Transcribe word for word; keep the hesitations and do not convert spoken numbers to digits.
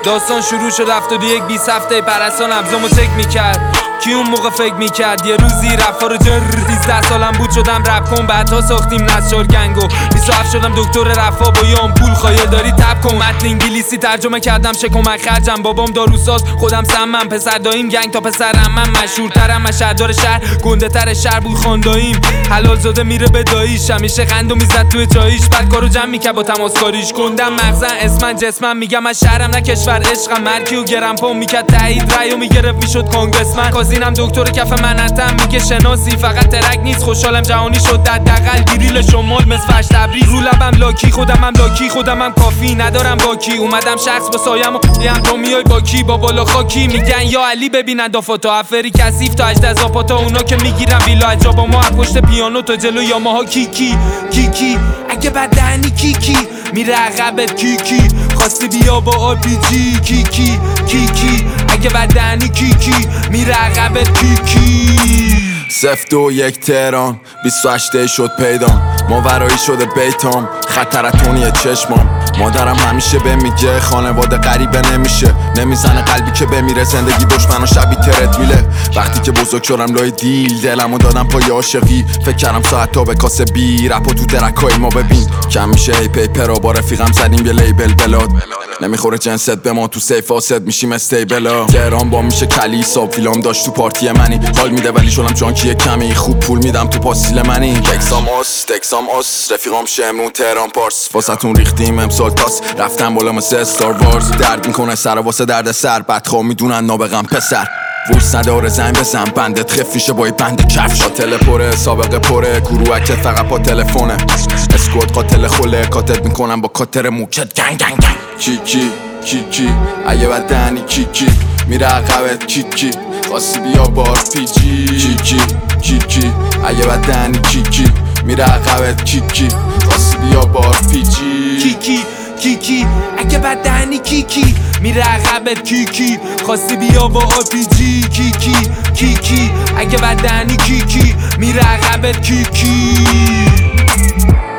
داستان شروع شد هفتاد و یک بیست هفته پرستان ابزامو چک میکرد. کی اون موقع فکر میکرد یه روزی رفا رو جر سیزده سالم بود شدم رپ کن، بعدها ساختیم نسجار گنگو بیست و هفت شدم دکتر رفا با یه آمپول خایه داری تب کن. متن انگلیسی ترجمه کردم چه کمک خرجم، بابام داروساز خودم سمم، پسر داییم گنگ تا پسر عمم، مشهورترم از شهردار شهر گنده تر شهر بود خانداییم، حلال زاده میره به داییش همیشه قندو میزد توی جاییش، بعد کارو جمع میکرد با تماسکاریش. گندم مغزن اسمن جسمم، میگم از شهرم نه کشور عشقم، مرکی و گرم پا میکرد تایید رایو میگرفت میشد کانگرسمن. کازینم دکتر کف منتم میگه شناسی فقط ترک نیست، خوشحالم جهانی شد دغدغل گریل شمال مثل فش تبریز، رو لبم لاکی خودمم لاکی خودمم کافی ندارم باکی، اومدم شخص با سایم و هم تو میای باکی با بالا خاکی، میگن یا علی ببینن دافاتا افری کثیف تا اجد زاپاتا، اونا که میگیرن ویلا عجا با ما پشت پیانو تا جلو یاماها کیکی کیکی اگه بد دهنی کیکی میره عقبت کیکی خواستی بیا با آر پی جی کیکی کیکی اگه بد دهنی کیکی میره عقبت کیکی. سفت و یک تهران بیست و هشت شد پیدام، ماورایی شده بیتام خطرتونیه چشمام، مادرم همیشه به میگه خانواده غریبه نمیشه، نمیزنه قلبی که بمیره زندگی دشمن و شبی ترت میله، وقتی که بزرگ شدم لای دیل دلمو دادم پای عاشقی، فکر کردم ساعت تا به کاسه بی رپا تو درکای ما ببین، کم میشه هی پیپر با رفیقم زدیم یه لیبل بلاد، نمیخوره جنست به ما تو سیف آسد میشیم استیبلا، تهران با میشه کلیسا فیلم داشت تو پارتی منی، حال میده ولی شلم جانکی کمی، خوب پول میدم تو پاسیل منی، تکسام آس تکسام آس رفیقام شمرون تهران پارس، واسهتون ریختیم امسال تاس، رفتم بالا مثل استار وارز، درد میکنه سر واسه درد سر، بدخواه میدونن نابغم پسر، ویس نداره زنگ بزن بندت خف میشه با یه بند کفش، قاتل پره سابقه پره گروهکت فقط با تلفونه، اسکوت قاتل خوله کاتت میکنم با کاتر موکت گنگ گنگ گنگ، کیکی کیکی اگه بدنی کیکی میره عقبت کیکی خواستی بیا با آر پی جی کیکی کیکی اگه بدنی کیکی میره عقبت کیکی خواستی بیا با آر پی جی کیکی کیکی اگه بدنی کیکی میره عقبت کیکی خواستی بیا با آر پی جی کیکی کیکی اگه بدنی کیکی میره عقبت کیکی.